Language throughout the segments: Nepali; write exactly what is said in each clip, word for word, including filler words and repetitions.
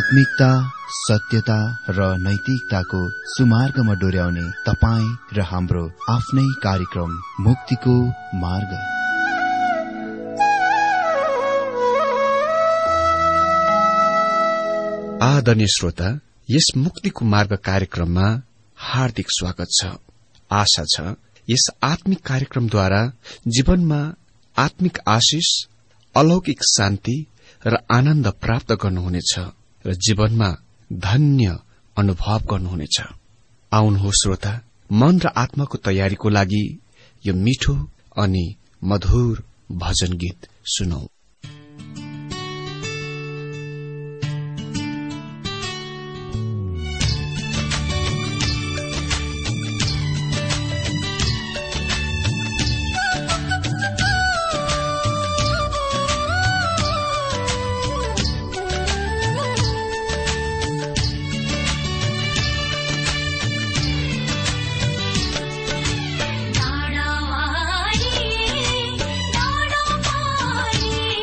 आत्मिकता, सत्यता र नैतिकताको सुमार्गमा डोर्याउने तपाईँ र हाम्रो आफ्नै कार्यक्रम मुक्तिको मार्ग। आदरणीय श्रोता, यस मुक्तिको मार्ग कार्यक्रममा हार्दिक स्वागत छ। आशा छ यस आत्मिक कार्यक्रमद्वारा जीवनमा आत्मिक आशिष, अलौकिक शान्ति र आनन्द प्राप्त गर्नुहुनेछ र जीवनमा धन्य अनुभव गर्नुहुनेछ। आउनुहोस् श्रोता, मन र आत्माको तयारीको लागि यो मिठो अनि मधुर भजन गीत सुनौ। डाँडा वारी डाँडा पारी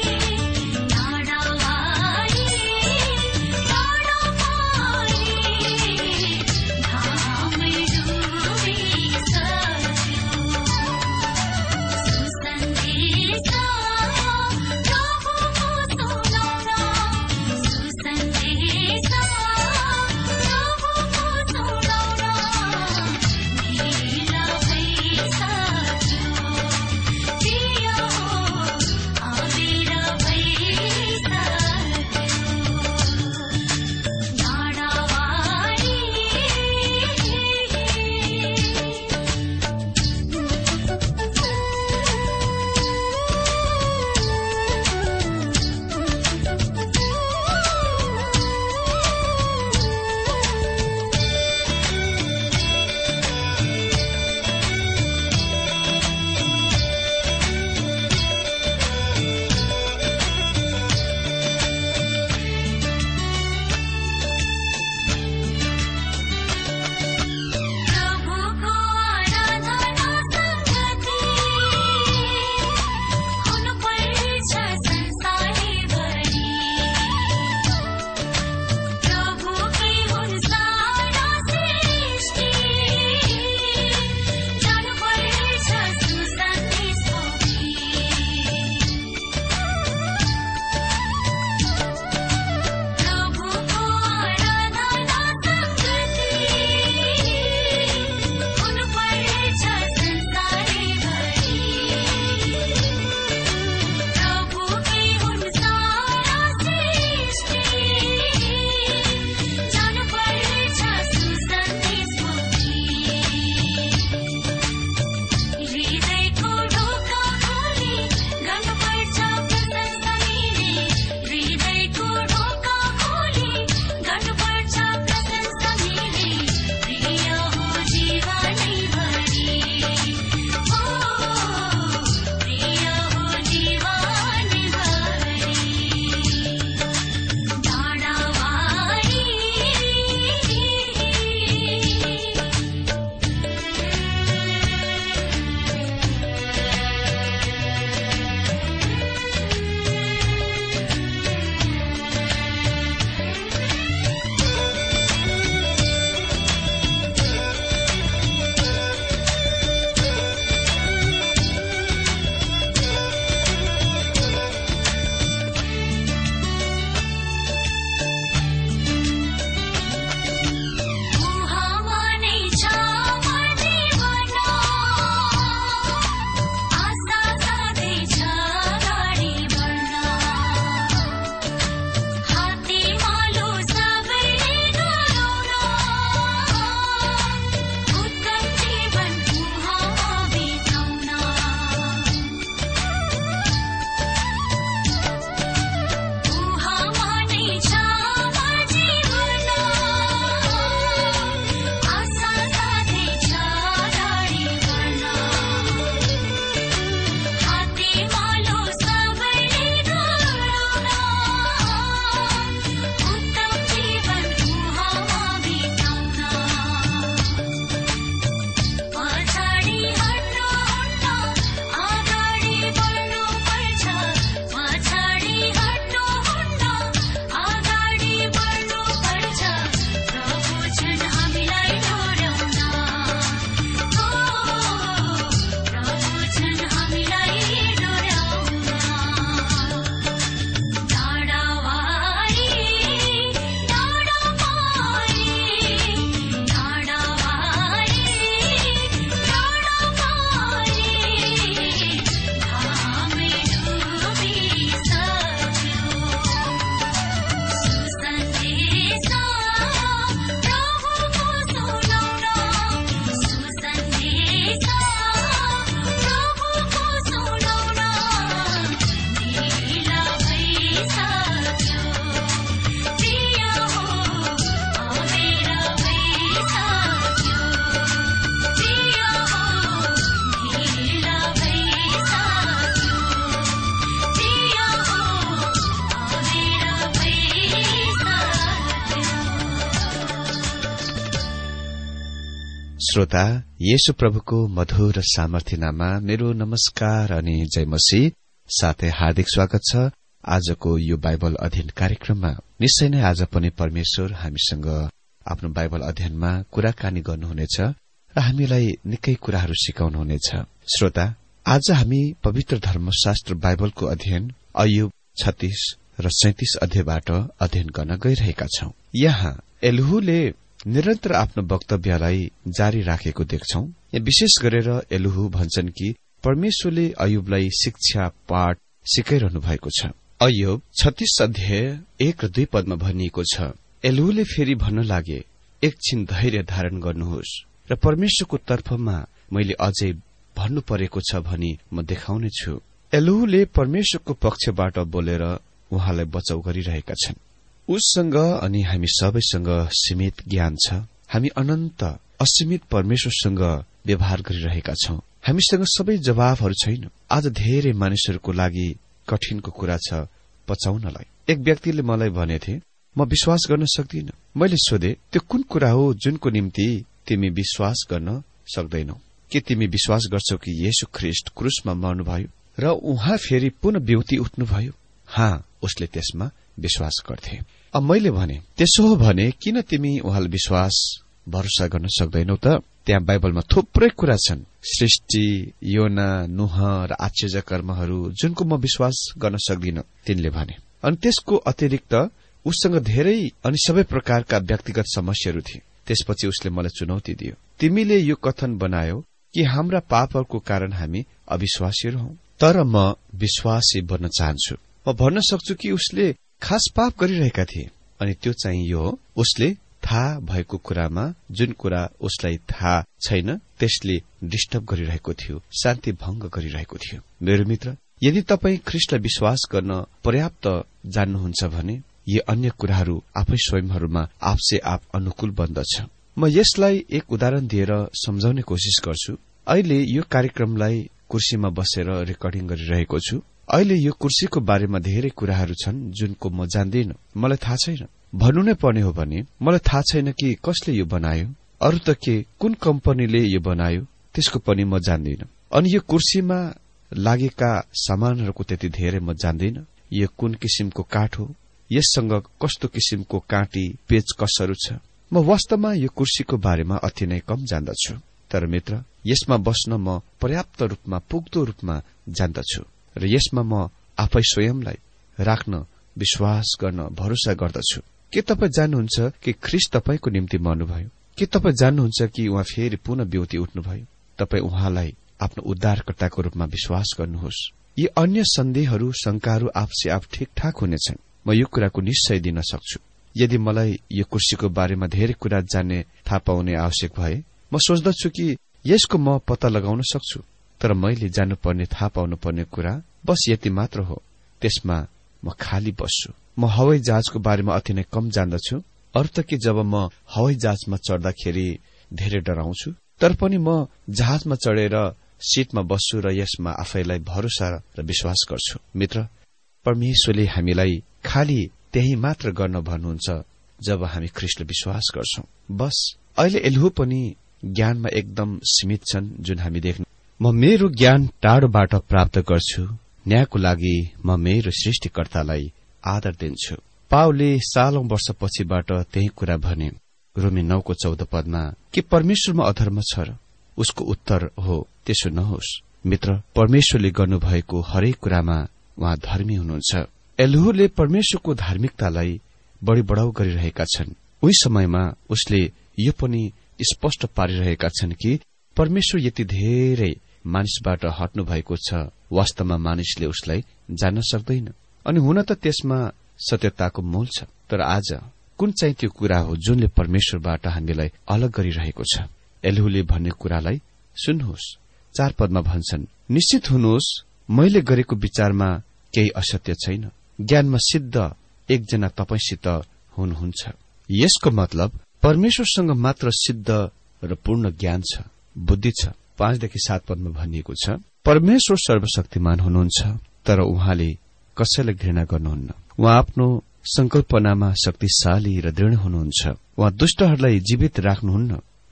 श्रोता, येशू प्रभुको मधुर सामर्थ्य नाममा मेरो नमस्कार अनि जय मसीह साथै हार्दिक स्वागत छ आजको यो बाइबल अध्ययन कार्यक्रममा। निश्चय नै आज पनि परमेश्वर हामीसँग आफ्नो बाइबल अध्ययनमा कुराकानी गर्नुहुनेछ र हामीलाई निकै कुराहरू सिकाउनुहुनेछ। श्रोता, आज हामी पवित्र धर्मशास्त्र बाइबलको अध्ययन अय्युब छत्तीस र सैंतीस अध्यायबाट अध्ययन गर्न गइरहेका छौं। यहाँ एलुहुले निरन्तर आफ्नो वक्तव्यलाई जारी राखेको देख्छौं। विशेष गरेर एलुहु भन्छन् कि परमेश्वरले अय्युबलाई शिक्षा पाठ सिकाइरहनु भएको छ। अय्युब छत्तीस अध्याय एक र दुई पदमा भनिएको छ, एलुहुले फेरि भन्न लागे, एकछिन धैर्य धारण गर्नुहोस् र परमेश्वरको तर्फमा मैले अझै भन्नु परेको छ भनी म देखाउने छु। एलुहुले परमेश्वरको पक्षबाट बोलेर उहाँलाई बचाउ गरिरहेका छन्। उससँग अनि हामी सबैसँग सीमित ज्ञान छ। हामी अनन्त असीमित परमेश्वरसँग व्यवहार गरिरहेका छौं। हामीसँग सबै जवाबहरू छैन। आज धेरै मानिसहरूको लागि कठिनको कुरा छ पचाउनलाई। एक व्यक्तिले मलाई भनेथे, म विश्वास गर्न सक्दिन। मैले सोधे, त्यो कुन कुरा हो जुनको निम्ति तिमी विश्वास गर्न सक्दैनौ? के तिमी विश्वास गर्छौ कि येशू ख्रीष्ट क्रुसमा मर्नुभयो र उहाँ फेरि पुनः बिउती उठ्नुभयो? हाँ, उसले त्यसमा विश्वास गर्थे। अब मैले भने, त्यसो हो भने किन तिमी उहाँलाई विश्वास भरोसा गर्न सक्दैनौ त? त्यहाँ बाइबलमा थुप्रै कुरा छन्, सृष्टि, योना, नुह र आश्चर्य कर्महरू जुनको म विश्वास गर्न सक्दिन, तिनले भने। अनि त्यसको अतिरिक्त उससँग धेरै अनि सबै प्रकारका व्यक्तिगत समस्याहरू थिए। त्यसपछि उसले मलाई चुनौती दियो, तिमीले यो कथन बनायो कि हाम्रा पापहरूको कारण हामी अविश्वासीहरू हौं, तर म विश्वासी बन्न चाहन्छु। म भन्न सक्छु कि उसले खास पाप गरिरहेका थिए, अनि त्यो चाहिँ यो, उसले थाहा भएको कुरामा जुन कुरा उसलाई थाहा छैन त्यसले डिस्टर्ब गरिरहेको थियो, शान्ति भंग गरिरहेको थियो। मेरो मित्र, यदि तपाई ख्रीष्टलाई विश्वास गर्न पर्याप्त जान्नुहुन्छ भने यी अन्य कुराहरू आफै स्वयंहरूमा आपसे आप अनुकूल बन्दछ। म यसलाई एक उदाहरण दिएर सम्झाउने कोशिश गर्छु। अहिले यो कार्यक्रमलाई कुर्सीमा बसेर रेकर्डिङ गरिरहेको छु। अहिले यो कुर्सीको बारेमा धेरै कुराहरू छन् जुनको म जान्दिन, मलाई थाहा छैन। भन्नु नै पर्ने हो भने मलाई थाहा छैन कि कसले यो बनायो, अरू त के कुन कम्पनीले यो बनायो त्यसको पनि म जान्दिन। अनि यो कुर्सीमा लागेका सामानहरूको त्यति धेरै म जान्दिन। यो कुन किसिमको काठ हो, यससँग कस्तो किसिमको काँटी पेचकसहरू छ, म वास्तवमा यो कुर्सीको बारेमा अति नै कम जान्दछु। तर मित्र, यसमा बस्न म पर्याप्त रूपमा पुग्दो रूपमा जान्दछु र यसमा म आफै स्वयंलाई राख्न, विश्वास गर्न, भरोसा गर्दछु। के तपाईँ जान्नुहुन्छ कि ख्रीष्ट तपाईको निम्ति मर्नुभयो? के तपाईँ जान्नुहुन्छ कि उहाँ फेरि पुनः बिउती उठ्नुभयो? तपाईँ उहाँलाई आफ्नो उद्धारकर्ताको रूपमा विश्वास गर्नुहोस्। यी अन्य सन्देहहरू, शंकाहरू आपसे आप ठिकठाक हुनेछन्। म यो कुराको निश्चय दिन सक्छु। यदि मलाई यो कुर्सीको बारेमा धेरै कुरा जान्ने, थाहा पाउने आवश्यक भए म सोच्दछु कि यसको म पत्ता लगाउन सक्छु। तर मैले जान्नुपर्ने, थाहा पाउनुपर्ने कुरा बस यति मात्र हो। त्यसमा म खाली बस्छु। म हवाई जहाजको बारेमा अति नै कम जान्दछु। अरू त के, जब म हवाई जहाजमा चढ्दाखेरि धेरै डराउँछु, तर पनि म जहाजमा चढेर सीटमा बस्छु र यसमा आफैलाई भरोसा र विश्वास गर्छु। मित्र, परमेश्वरले हामीलाई खाली त्यही मात्र गर्न भन्नुहुन्छ जब हामी ख्रीष्टलाई विश्वास गर्छौं। बस अहिले एलुहु पनि ज्ञानमा एकदम सीमित छन् जुन हामी देख्न। म मेरो ज्ञान टाढोबाट प्राप्त गर्छु, न्यायको लागि म मेरो सृष्टिकर्तालाई आदर दिन्छु। पावलले सालौं वर्षपछिबाट त्यही कुरा भने। रोमी नौको चौध पदमा, के परमेश्वरमा अधर्म छ र? उसको उत्तर हो, त्यसो नहोस्। मित्र, परमेश्वरले गर्नुभएको हरेक कुरामा उहाँ धर्मी हुनुहुन्छ। एलुहुले परमेश्वरको धार्मिकतालाई बढी बढाउ गरिरहेका छन्। उही समयमा उसले यो पनि स्पष्ट पारिरहेका छन् कि परमेश्वर यति धेरै मानिसबाट हट्नु भएको छ, वास्तवमा मानिसले उसलाई जान्न सक्दैन। अनि हुन त त्यसमा सत्यताको मूल छ। तर आज कुन चाहिँ त्यो कुरा हो जुनले परमेश्वरबाट हामीलाई अलग गरिरहेको छ? एलुहुले भन्ने कुरालाई सुन्नुहोस्। चार पदमा भन्छन्, निश्चित हुनुहोस्, मैले गरेको विचारमा केही असत्य छैन। ज्ञानमा सिद्ध एकजना तपाईसित हुनुहुन्छ। यसको मतलब परमेश्वरसँग मात्र सिद्ध र पूर्ण ज्ञान छ, बुद्धि छ। पाँचदेखि सात पदमा भनिएको छ, परमेश्वर सर्वशक्तिमान हुनुहुन्छ, तर उहाँले कसैलाई घृणा गर्नुहुन्न। उहाँ आफ्नो संकल्पनामा शक्तिशाली र दृढ़ हुनुहुन्छ। उहाँ दुष्टहरूलाई जीवित राख्नुहुन्न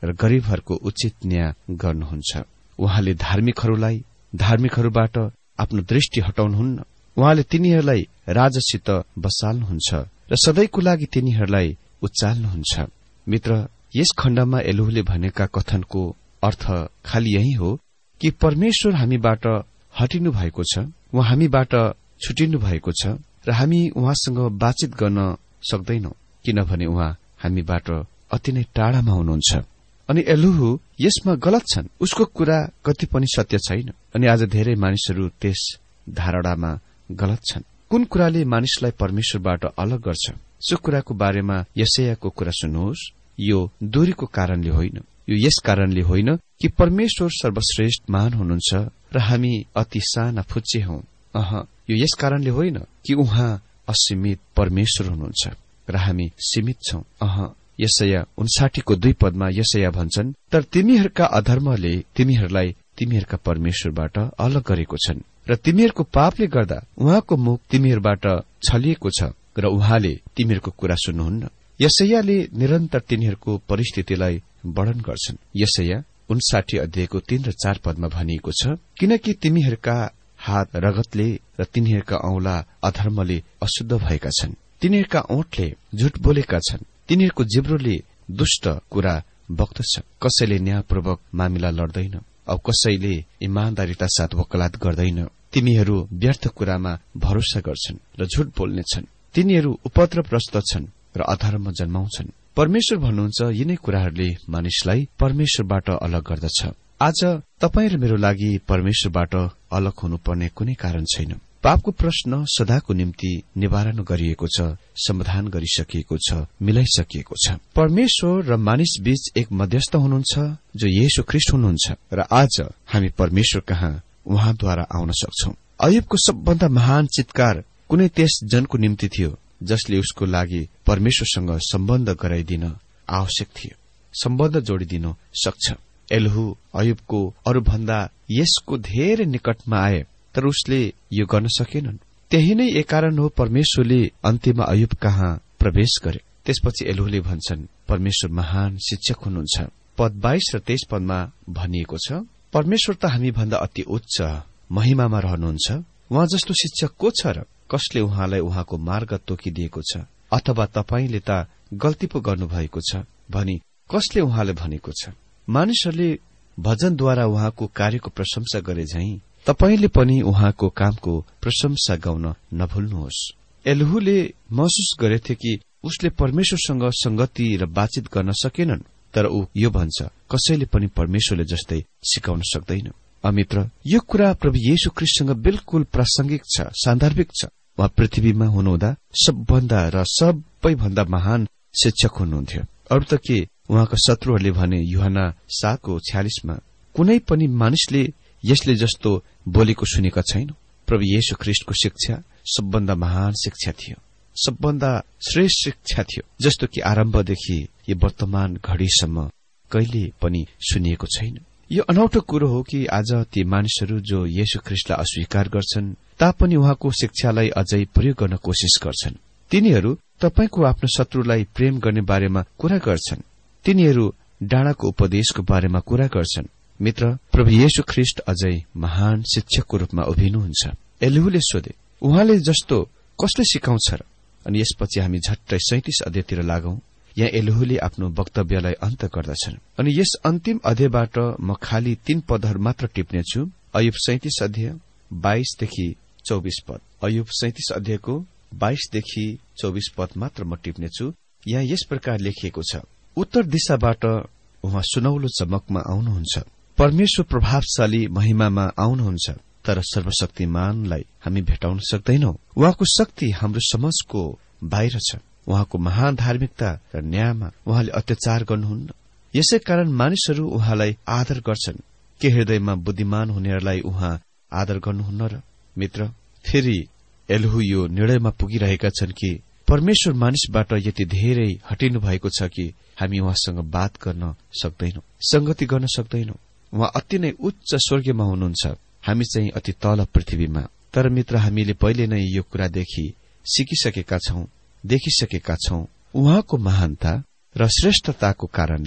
र गरीबहरूको उचित न्याय गर्नुहुन्छ। उहाँले धार्मिकहरूलाई धार्मिकहरूबाट आफ्नो दृष्टि हटाउनुहुन्न। उहाँले तिनीहरूलाई राजसित बसाल्नुहुन्छ र सधैँको लागि तिनीहरूलाई उचाल्नुहुन्छ। मित्र, यस खण्डमा एलोहुले भनेका कथनको अर्थ खालि यही हो कि परमेश्वर हामीबाट हटिनु भएको छ, उहाँ हामीबाट छुटिनु भएको छ र हामी उहाँसँग बातचित गर्न सक्दैनौ, किनभने उहाँ हामीबाट अति नै टाढामा हुनुहुन्छ। अनि एलोहु यसमा गलत छन्, उसको कुरा कति पनि सत्य छैन। अनि आज धेरै मानिसहरू त्यस धारणामा गलत छन्। कुन कुराले मानिसलाई परमेश्वरबाट अलग गर्छ? सो कुराको बारेमा यशायाको कुरा सुन्नुहोस्। यो दूरीको कारणले होइन, यो यस कारणले होइन कि परमेश्वर सर्वश्रेष्ठ महान हुनुहुन्छ र हामी अति साना फुच्चे हौं। अह, यो यस कारणले होइन कि उहाँ असीमित परमेश्वर हुनुहुन्छ र हामी सीमित छौं। अह, यशाया उन्साठी को दुई पदमा यशाया भन्छन्, तर तिमीहरूका अधर्मले तिमीहरूलाई तिमीहरूका परमेश्वरबाट अलग गरेको छन् र तिमीहरूको पापले गर्दा उहाँको मुख तिमीहरूबाट छलिएको छ र उहाँले तिमीहरूको कुरा सुन्नुहुन्न। यशायाले निरन्तर तिनीहरूको परिस्थितिलाई वर्णन गर्छन्। यशाया उन्साठी अध्यायको तीन र चार पदमा भनिएको छ, किनकि तिमीहरूका हात रगतले र तिनीहरूका औंला अधर्मले अशुद्ध भएका छन्। तिनीहरूका ओठले झुट बोलेका छन्, तिनीहरूको जिब्रोले दुष्ट कुरा बक्दछ। कसैले न्यायपूर्वक मामिला लड्दैन औ कसैले इमानदारीता साथ वकालत गर्दैन। तिमीहरू व्यर्थ कुरामा भरोसा गर्छन् र झुट बोल्नेछन्। तिनीहरू उपद्रवग्रस्त छन् र अधर्म जन्माउँछन्। परमेश्वर भन्नुहुन्छ, यिनै कुराहरूले मानिसलाई परमेश्वरबाट अलग गर्दछ। आज तपाईँ र मेरो लागि परमेश्वरबाट अलग हुनुपर्ने कुनै कारण छैन। पापको प्रश्न सदाको निम्ति निवारण गरिएको छ, समाधान गरिसकिएको छ, मिलाइसकिएको छ। परमेश्वर र मानिस बीच एक मध्यस्थ हुनुहुन्छ जो येशू ख्रीष्ट हुनुहुन्छ र आज हामी परमेश्वर कहाँ उहाँद्वारा आउन सक्छौं। अयुबको सबभन्दा महान चितकार कुनै त्यस जनको निम्ति थियो जसले उसको लागि परमेश्वरसँग सम्बन्ध गराइदिन आवश्यक थियो, सम्बन्ध जोडिदिन सक्छ। एलोहु अयुबको अरूभन्दा यसको धेरै निकटमा आए, तर उसले यो गर्न सकेनन्। त्यही नै एक कारण हो परमेश्वरले अन्त्यमा अयुब कहाँ प्रवेश गरे। त्यसपछि एलोहुले भन्छन्, परमेश्वर महान शिक्षक हुनुहुन्छ। पद बाइस र तेइस पदमा भनिएको छ, परमेश्वर त हामी भन्दा अति उच्च महिमामा रहनुहुन्छ। उहाँ जस्तो शिक्षक को छ र कसले उहाँलाई उहाँको मार्ग तोकिदिएको छ? अथवा तपाईंले त गल्ती पो गर्नुभएको छ भनी कसले उहाँले भनेको छ? मानिसहरूले भजनद्वारा उहाँको कार्यको प्रशंसा गरे झैं तपाईंले पनि उहाँको कामको प्रशंसा गाउन नभुल्नुहोस्। एलोहुले महसुस गरेथे कि उसले परमेश्वरसँग संगति र बातचित गर्न सकेनन्, तर ऊ यो भन्छ, कसैले पनि परमेश्वरले जस्तै सिकाउन सक्दैन। अमित्र, यो कुरा प्रभु येशू ख्रीष्टसँग बिल्कुल प्रासंगिक छ, सान्दर्भिक छ। उहाँ पृथ्वीमा हुनुहुँदा सबभन्दा र सबैभन्दा महान शिक्षक हुनुहुन्थ्यो। अरू त के, उहाँका शत्रुहरूले भने यूहन्ना सातको छ्यालिसमा, कुनै पनि मानिसले यसले जस्तो बोलेको सुनेका छैन। प्रभु येशू ख्रीष्टको शिक्षा सबभन्दा महान शिक्षा थियो, सबभन्दा श्रेष्ठ शिक्षा थियो, जस्तो कि आरम्भदेखि यो वर्तमान घड़ीसम्म कहिले पनि सुनिएको छैन। यो अनौठो कुरो हो कि आज ती मानिसहरू जो येशू ख्रीष्टलाई अस्वीकार गर्छन् तापनि उहाँको शिक्षालाई अझै प्रयोग गर्न कोशिश गर्छन्। तिनीहरू तपाईंको आफ्नो शत्रुलाई प्रेम गर्ने बारेमा कुरा गर्छन्। तिनीहरू डाँडाको उपदेशको बारेमा कुरा गर्छन्। मित्र, प्रभु येशू ख्रीष्ट अझै महान शिक्षकको रूपमा उभिनुहुन्छ। एलोहुले सोधे, उहाँले जस्तो कसले सिकाउँछ र? अनि यसपछि हामी झट्टै सैंतिस अध्यायतिर लागौं। यहाँ एलोहुले आफ्नो वक्तव्यलाई अन्त गर्दछन्। अनि यस अन्तिम अध्यायबाट म खाली तीन पदहरू मात्र टिप्नेछु। अयुब सैंतिस अध्याय बाइसदेखि चौबिस पद। अयुब सैंतिस अध्यायको बाइसदेखि चौबिस पद मात्र म टिप्नेछु। यहाँ यस प्रकार लेखिएको छ, उत्तर दिशाबाट उहाँ सुनौलो चमकमा आउनुहुन्छ। परमेश्वर प्रभावशाली महिमामा आउनुहुन्छ, तर सर्वशक्तिमानलाई हामी भेटाउन सक्दैनौ। उहाँको शक्ति हाम्रो समझको बाहिर छ। उहाँको महान धार्मिकता र न्यायमा उहाँले अत्याचार गर्नुहुन्न। यसै कारण मानिसहरू उहाँलाई आदर गर्छन्। के हृदयमा बुद्धिमान हुनेहरूलाई उहाँ आदर गर्नुहुन्न र? मित्र, फेरि एलोहु यो निर्णयमा पुगिरहेका छन् कि परमेश्वर मानिसबाट यति धेरै हटिनु भएको छ कि हामी उहाँसँग बात गर्न सक्दैनौ, संगति गर्न सक्दैनौ। उहाँ अति नै उच्च स्वर्गमा हुनुहुन्छ, हामी चाहिँ अति तल पृथ्वीमा। तर मित्र, हामीले पहिले नै यो कुरादेखि सिकिसकेका छौं, देखिसकेका छौं। उहाँको महानता र श्रेष्ठताको कारणले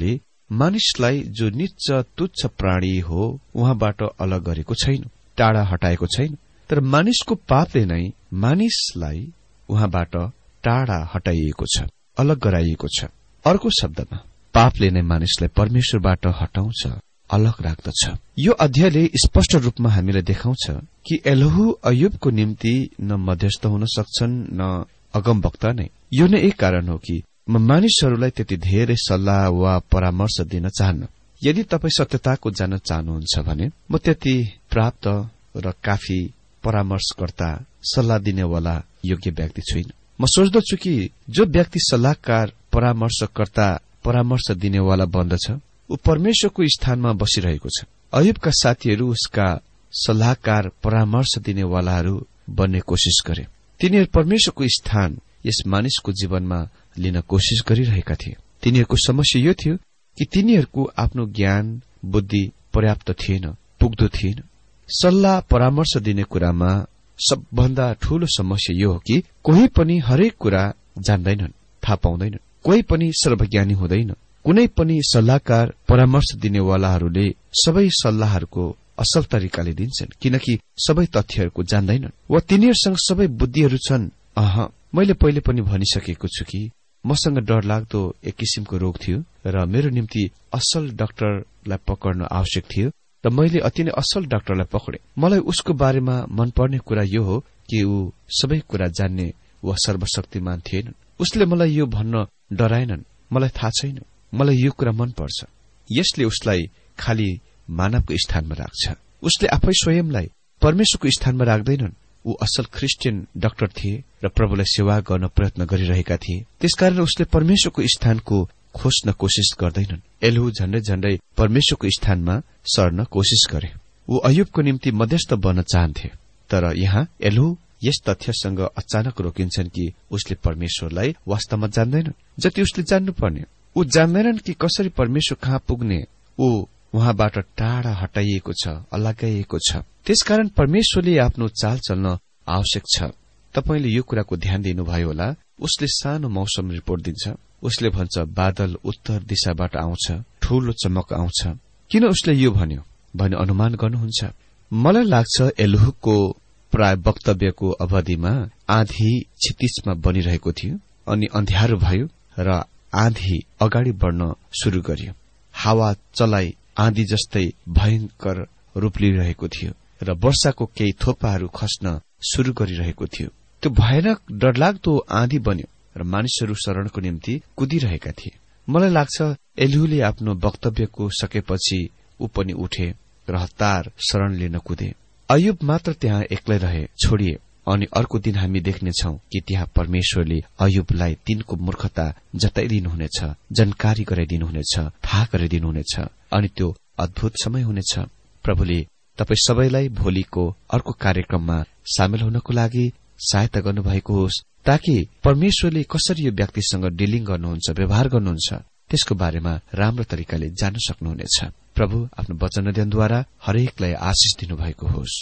मानिसलाई जो नीच तुच्छ प्राणी हो उहाँबाट अलग गरेको छैन, टाढा हटाएको छैन, तर मानिसको पापले नै मानिसलाई उहाँबाट टाढा हटाइएको छ, अलग गराइएको छ। अर्को शब्दमा पापले नै मानिसलाई परमेश्वरबाट हटाउँछ, अलग राख्दछ। यो अध्यायले स्पष्ट रूपमा हामीलाई देखाउँछ कि एलोहु अय्युबको निम्ति न मध्यस्थ हुन सक्छन् न अगमवक्ता नै। यो नै एक कारण हो कि म मानिसहरूलाई त्यति धेरै सल्लाह वा परामर्श दिन चाहन्न। यदि तपाई सत्यताको जान्न चाहनुहुन्छ भने म त्यति प्राप्त र काफी परामर्शकर्ता, सल्लाह दिनेवाला योग्य व्यक्ति छुइन। म सोच्दछु कि जो व्यक्ति सल्लाहकार, परामर्शकर्ता, परामर्श दिनेवाला बन्दछ ऊ परमेश्वरको स्थानमा बसिरहेको छ। अय्युबका साथीहरू उसका सल्लाहकार, परामर्श दिनेवालाहरू बन्ने कोशिश गरे। तिनीहरू परमेश्वरको स्थान यस मानिसको जीवनमा लिन कोशिश गरिरहेका थिए। तिनीहरूको समस्या यो थियो कि तिनीहरूको आफ्नो ज्ञान, बुद्धि पर्याप्त थिएन, पुग्दो थिएन। सल्लाह परामर्श दिने कुरामा सबभन्दा ठूलो समस्या यो हो कि कोही पनि हरेक कुरा जान्दैनन्, थाहा पाउँदैनन्। कोही पनि सर्वज्ञानी हुँदैन। कुनै पनि सल्लाहकार, परामर्श दिनेवालाहरूले सबै सल्लाहहरूको असल तरिकाले दिन्छन्, किनकि सबै तथ्यहरूको जान्दैनन् वा तिनीहरूसँग सबै बुद्धिहरू छन्। अह मैले पहिले पनि भनिसकेको छु कि मसँग डरलाग्दो एक किसिमको रोग थियो र मेरो निम्ति असल डाक्टरलाई पक्र्न आवश्यक थियो र मैले अति नै असल डाक्टरलाई पक्रे। मलाई उसको बारेमा मनपर्ने कुरा यो हो कि ऊ सबै कुरा जान्ने वा सर्वशक्तिमान थिएनन्। उसले मलाई यो भन्न डराएनन्, मलाई थाहा छैन, मलाई यो कुरा मनपर्छ। यसले उसलाई खाली मानवको स्थानमा राख्छ। उसले आफै स्वयंलाई परमेश्वरको स्थानमा राख्दैनन्। ऊ असल ख्रिस्टियन डाक्टर थिए र प्रभुलाई सेवा गर्न प्रयत्न गरिरहेका थिए। त्यसकारण उसले परमेश्वरको स्थानको खोज्न कोशिश गर्दैनन्। एलोहु झण्डै झण्डै परमेश्वरको स्थानमा सर्न कोशिश गरे। ऊ अय्युबको निम्ति मध्यस्थ बन्न चाहन्थे। तर यहाँ एलोहु यस तथ्यसँग अचानक रोकिन्छन् कि उसले परमेश्वरलाई वास्तवमा जान्दैनन् जति उसले जान्नुपर्ने। ऊ जान्दैनन् कि कसरी परमेश्वर कहाँ पुग्ने। ऊ उहाँबाट टाढा हटाइएको छ, अलगाइएको छ। त्यसकारण परमेश्वरले आफ्नो चाल चल्न आवश्यक छ। तपाईले यो कुराको ध्यान दिनुभयो होला। उसले सानो मौसम रिपोर्ट दिन्छ। उसले भन्छ बादल उत्तर दिशाबाट आउँछ, ठूलो चमक आउँछ। किन उसले यो भन्यो भने अनुमान गर्नुहुन्छ? मलाई लाग्छ एलोहुको प्राय वक्तव्यको अवधिमा आँधी क्षितिजमा बनिरहेको थियो अनि अँध्यारो भयो र आँधी अगाडि बढ्न शुरू गर्यो। हावा चलाइ आँधी जस्तै भयंकर रूप लिइरहेको थियो र वर्षाको केही थोपाहरू खस्न शुरू गरिरहेको थियो। त्यो भयानक डरलाग्दो आँधी बन्यो र मानिसहरू शरणको निम्ति कुदिरहेका थिए। मलाई लाग्छ एलोहुले आफ्नो वक्तव्यको सकेपछि ऊ पनि उठे र हतार शरण लिन कुदे। अय्युब मात्र त्यहाँ एक्लै रहे, छोडिए। अनि अर्को दिन हामी देख्नेछौ कि त्यहाँ परमेश्वरले अय्युबलाई तिनको मूर्खता जताइदिनुहुनेछ, जानकारी गराइदिनुहुनेछ, थाहा गराइदिनुहुनेछ अनि त्यो अद्भुत समय हुनेछ। प्रभुले तपाई सबैलाई भोलिको अर्को कार्यक्रममा सामेल हुनको लागि सहायता गर्नुभएको होस्, ताकि परमेश्वरले कसरी यो व्यक्तिसँग डिलिङ गर्नुहुन्छ, व्यवहार गर्नुहुन्छ, त्यसको बारेमा राम्रो तरिकाले जान्न सक्नुहुनेछ। प्रभु आफ्नो वचन अध्ययनद्वारा हरेकलाई आशिष दिनुभएको होस्।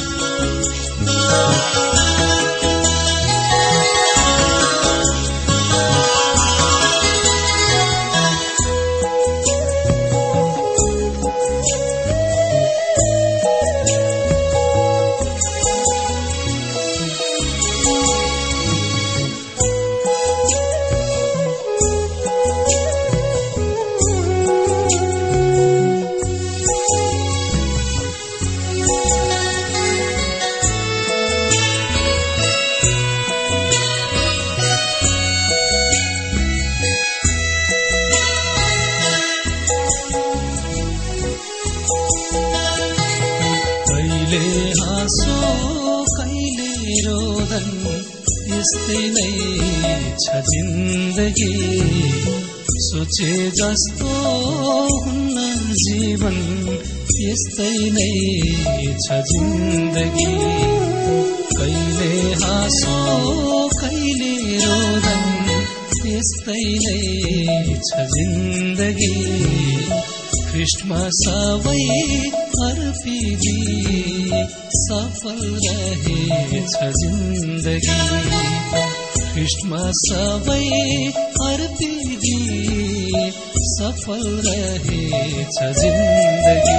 यस्तै नै छ जिन्दगी, सोचे जस्तो हुन्न जीवन, यस्तै नै छ जिन्दगी। कहिले हाँसो कहिले रोदन, यस्तै नै छ जिन्दगी। ख्रिस्टमा सबै अर्पिदी सफल रहेछ जिन्दगी। ख्रिस्टमा सबै अर्पिदी सफल रहेछ जिन्दगी।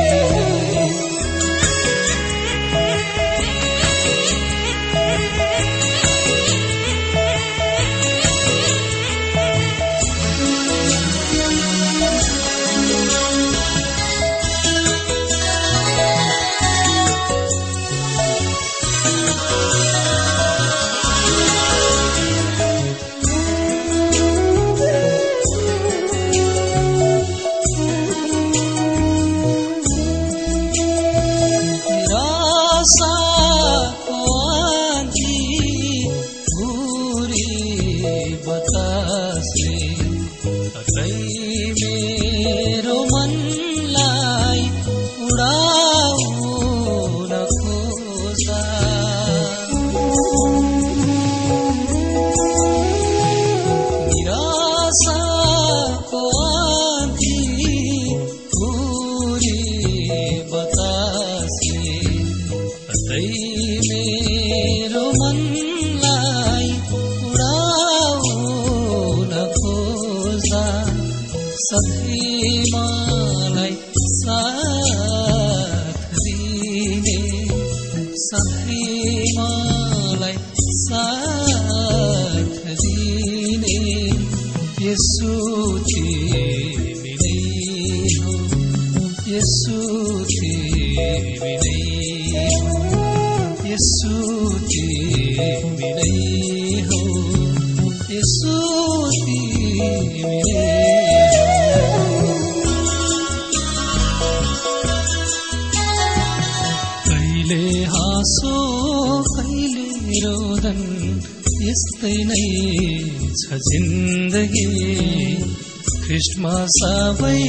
यस्तै नै छ जिन्दगी ख्रिस्टमा सबै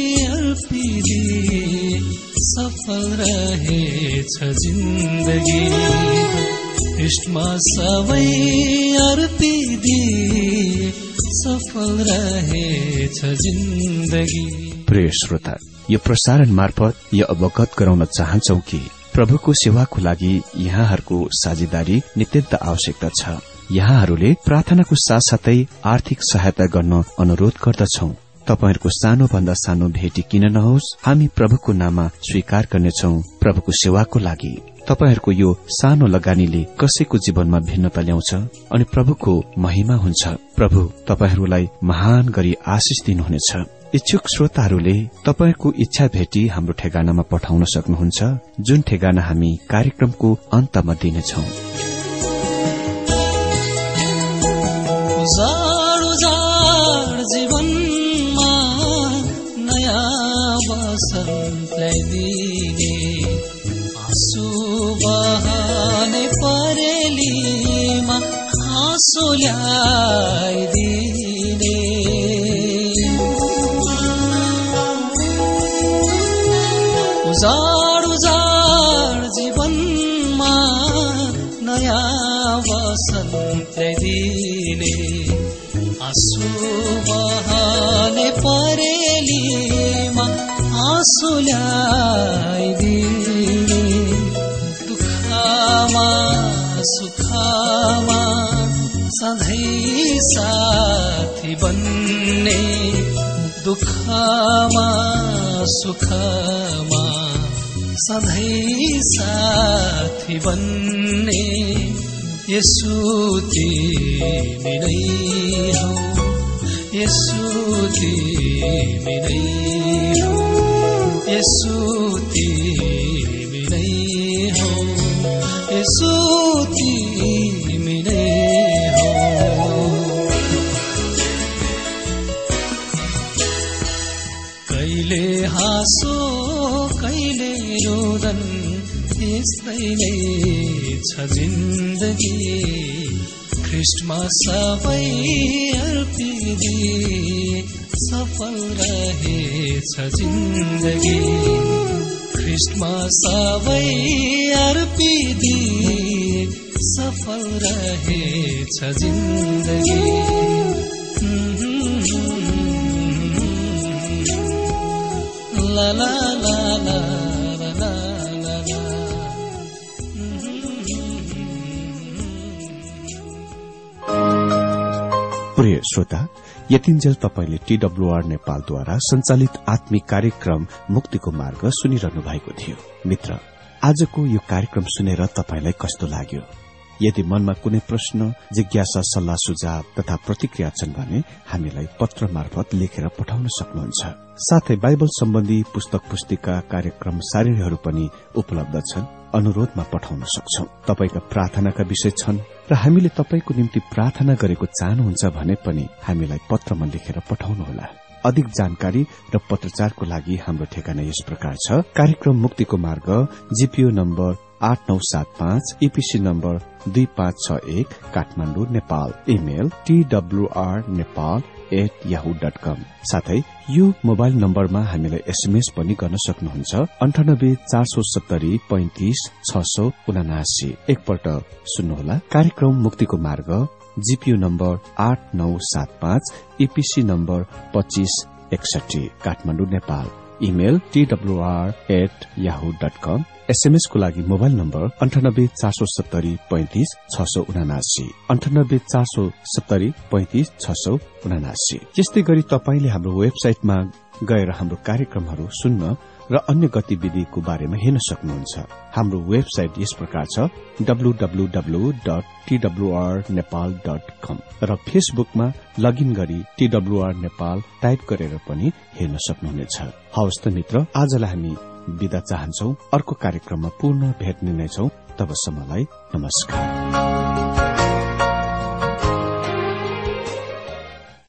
अर्पिदिए सफल रहेछ जिन्दगी ख्रिस्टमा सबै अर्पिदिए सफल रहेछ जिन्दगी। प्रिय श्रोता, यो प्रसारण मार्फत यो अवगत गराउन चाहन्छौ कि प्रभुको सेवाको लागि यहाँहरूको साझेदारी नित्यन्त आवश्यकता छ। यहाँहरूले प्रार्थनाको साथसाथै आर्थिक सहायता गर्न अनुरोध गर्दछौ। तपाईहरूको सानो भन्दा सानो भेटी किन नहोस्, हामी प्रभुको नाममा स्वीकार गर्नेछौ। प्रभुको सेवाको लागि तपाईहरूको यो सानो लगानीले कसैको जीवनमा भिन्नता ल्याउँछ अनि प्रभुको महिमा हुन्छ। प्रभु तपाईहरूलाई महान गरी आशिष दिनुहुनेछ। इच्छुक श्रोताहरूले तपाईहरूको इच्छा भेटी हाम्रो ठेगानामा पठाउन सक्नुहुन्छ, जुन ठेगाना हामी कार्यक्रमको अन्तमा दिनेछौ। उजाड उजाड जीवनमा नयाँ वसन्त ल्याइदिने आँसु बहाने परेलीमा आँसु ल्याइदिने उजाड उजाड जीवनमा नयाँ वसन्त ल्याइदिने आँसु बहाने परेलीमा आँसु ल्याइदिने दुःखमा सुखमा सधैँ साथी बन्ने दुःखमा सुखमा सधैँ साथी बन्ने यसु तिमी नै हौ, यसु तिमी नै हौ, यसु तिमी नै हौ, यसु तिमी नै हौ। कहिले हाँसो कहिले रोदन यस्तै नै छ जिन्दगी ख्रिस्टमा सबै अर्पिदिए सफल रहेछ जिन्दगी ख्रिस्टमा सबै अर्पिदिए सफल रहेछ जिन्दगी। ला ला ला ला प्रिय श्रोता, यतिन्जेल तपाईले टीडब्ल्यूआर नेपालद्वारा संचालित आत्मिक कार्यक्रम मुक्तिको मार्ग सुनिरहनु भएको थियो। मित्र, आजको यो कार्यक्रम सुनेर तपाईलाई कस्तो लाग्यो? यदि मनमा कुनै प्रश्न, जिज्ञासा, सल्लाह सुझाव तथा प्रतिक्रिया छन् भने हामीलाई पत्र मार्फत लेखेर पठाउन सक्नुहुन्छ। साथै बाइबल सम्बन्धी पुस्तक पुस्तिका, कार्यक्रम सारिणीहरू पनि उपलब्ध छन्, अनुरोधमा पठाउन सक्छौ। तपाईका प्रार्थनाका विषय छन् र हामीले तपाईको निम्ति प्रार्थना गरेको चाहनुहुन्छ भने पनि हामीलाई पत्रमा लेखेर पठाउनुहोला। अधिक जानकारी र पत्रचारको लागि हाम्रो ठेगाना यस प्रकार छ। कार्यक्रम मुक्तिको मार्ग, जीपीओ नम्बर आठ नौ सात पाँच, ईपीसी नम्बर दुई पाँच छ एक, Kathmandu, Nepal. Email TWR Nepal at Yahoo dot com. साथै यो मोबाइल नम्बरमा हामीलाई एसएमएस पनि गर्न सक्नुहुन्छ। अन्ठानब्बे चार सौ सत्तरी पैंतिस छ सौ उनासी। एकपल्ट सुन्नुहोला। कार्यक्रम मुक्तिको मार्ग, जीपीओ नम्बर आठ नौ सात पाँच, ईपीसी नम्बर पच्चीस एकसठी, Kathmandu, Nepal. Email TWR at Yahoo dot com. SMS को लागि मोबाइल नम्बर अन्ठानब्बे चार सौ सत्तरी पैंतिस छ सौ उनासी, अन्ठानब्बे चार सौ सत्तरी पैंतिस छ सौ उनासी। यस्तै गरी तपाईले हाम्रो वेबसाइटमा गएर हाम्रो कार्यक्रमहरू सुन्न र अन्य गतिविधिको बारेमा हेर्न सक्नुहुन्छ। हाम्रो वेबसाइट यस प्रकार छ, W W W dot TWR Nepal dot com, र फेसबुकमा लगइन गरी टीडब्ल्यूआर नेपाल टाइप गरेर पनि हेर्न सक्नुहुनेछ। हवस् त मित्र, आजलाई हामी बिदा चाहन्छौ। अर्को कार्यक्रममा पुनः भेट्ने नै छौ। तबसम्मलाई नमस्कार।